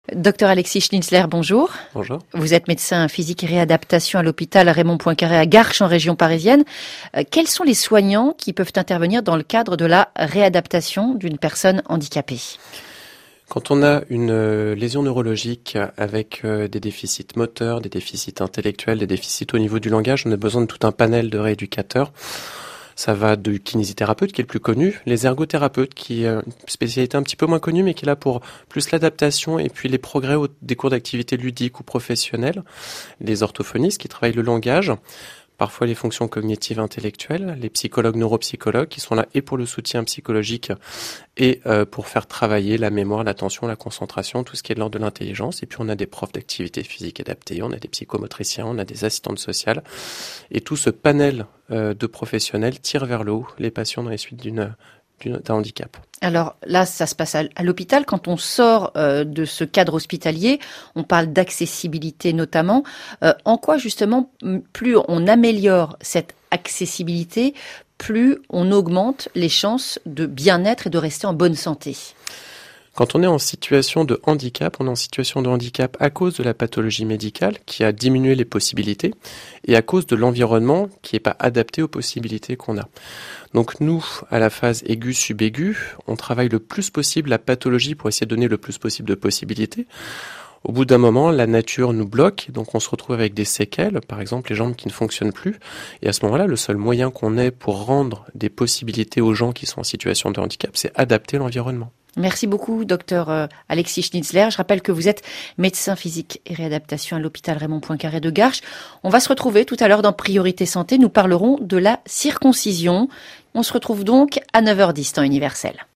Docteur Alexis Schnitzler, bonjour. Bonjour. Vous êtes médecin physique et réadaptation à l'hôpital Raymond Poincaré à Garches en région parisienne. Quels sont les soignants qui peuvent intervenir dans le cadre de la réadaptation d'une personne handicapée ? Quand on a une lésion neurologique avec des déficits moteurs, des déficits intellectuels, des déficits au niveau du langage, on a besoin de tout un panel de rééducateurs. Ça va du kinésithérapeute qui est le plus connu, les ergothérapeutes qui est une spécialité un petit peu moins connue mais qui est là pour plus l'adaptation et puis les progrès des cours d'activité ludiques ou professionnels, les orthophonistes qui travaillent le langage, parfois les fonctions cognitives intellectuelles, les psychologues, neuropsychologues qui sont là et pour le soutien psychologique et pour faire travailler la mémoire, l'attention, la concentration, tout ce qui est de l'ordre de l'intelligence. Et puis on a des profs d'activité physique adaptée, on a des psychomotriciens, on a des assistantes sociales. Et tout ce panel de professionnels tire vers le haut les patients dans les suites d'un handicap. Alors là, ça se passe à l'hôpital. Quand on sort de ce cadre hospitalier, on parle d'accessibilité notamment. En quoi justement, plus on améliore cette accessibilité, plus on augmente les chances de bien-être et de rester en bonne santé ? Quand on est en situation de handicap, on est en situation de handicap à cause de la pathologie médicale qui a diminué les possibilités et à cause de l'environnement qui n'est pas adapté aux possibilités qu'on a. Donc nous, à la phase aiguë, subaiguë, on travaille le plus possible la pathologie pour essayer de donner le plus possible de possibilités. Au bout d'un moment, la nature nous bloque, donc on se retrouve avec des séquelles, par exemple les jambes qui ne fonctionnent plus. Et à ce moment-là, le seul moyen qu'on ait pour rendre des possibilités aux gens qui sont en situation de handicap, c'est adapter l'environnement. Merci beaucoup, docteur Alexis Schnitzler. Je rappelle que vous êtes médecin physique et réadaptation à l'hôpital Raymond Poincaré de Garches. On va se retrouver tout à l'heure dans Priorité Santé. Nous parlerons de la circoncision. On se retrouve donc à 9h10 temps universel.